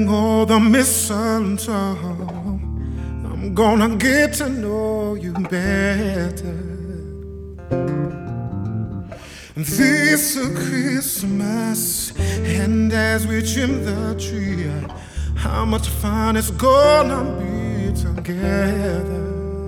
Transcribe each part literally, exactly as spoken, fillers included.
Letting go the mistletoe, I'm gonna get to know you better. This is Christmas, and as we trim the tree, how much fun it's gonna be together.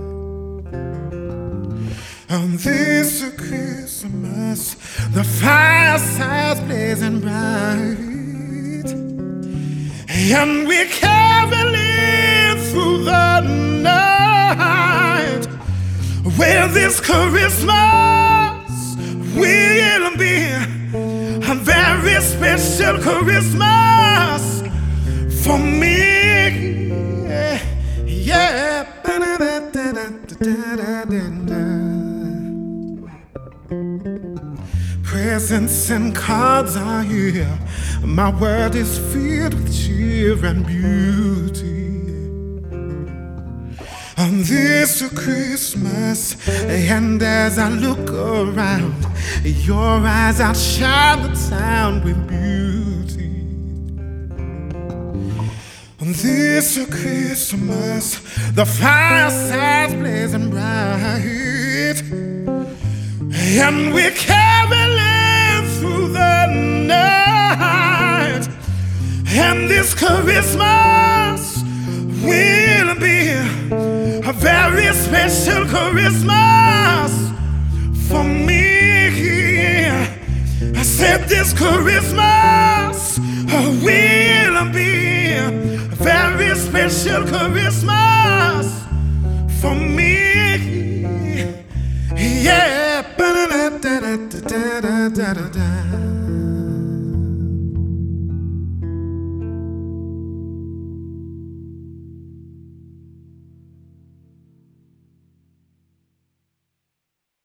On this Christmas, the fireside's blazing bright, and we're caroling through the night. Well, this Christmas will be a very special Christmas for me. Yeah. Presents and cards are here. My world is filled with cheer and beauty. On this Christmas, and as I look around, your eyes outshine the town with beauty. On this Christmas, the fireside's blazing bright, and we're caroling through the night. And this Christmas will be a very special Christmas for me. I said this Christmas will be a very special Christmas for me. Yeah. Da da da da da da da.